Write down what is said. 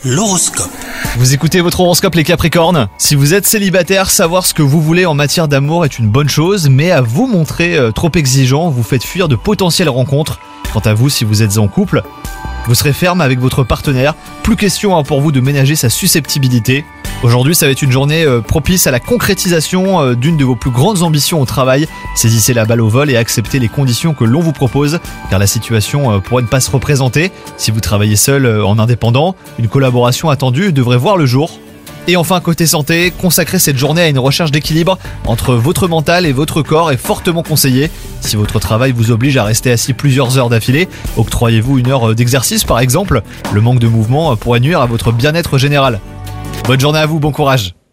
L'horoscope. Vous écoutez votre horoscope les Capricornes. Si vous êtes célibataire, savoir ce que vous voulez en matière d'amour est une bonne chose, mais à vous montrer trop exigeant, vous faites fuir de potentielles rencontres. Quant à vous, si vous êtes en couple, vous serez ferme avec votre partenaire. Plus question pour vous de ménager sa susceptibilité. Aujourd'hui, ça va être une journée propice à la concrétisation d'une de vos plus grandes ambitions au travail. Saisissez la balle au vol et acceptez les conditions que l'on vous propose, car la situation pourrait ne pas se représenter. Si vous travaillez seul en indépendant, une collaboration attendue devrait voir le jour. Et enfin, côté santé, consacrer cette journée à une recherche d'équilibre entre votre mental et votre corps est fortement conseillé. Si votre travail vous oblige à rester assis plusieurs heures d'affilée, octroyez-vous une heure d'exercice par exemple. Le manque de mouvement pourrait nuire à votre bien-être général. Bonne journée à vous, bon courage.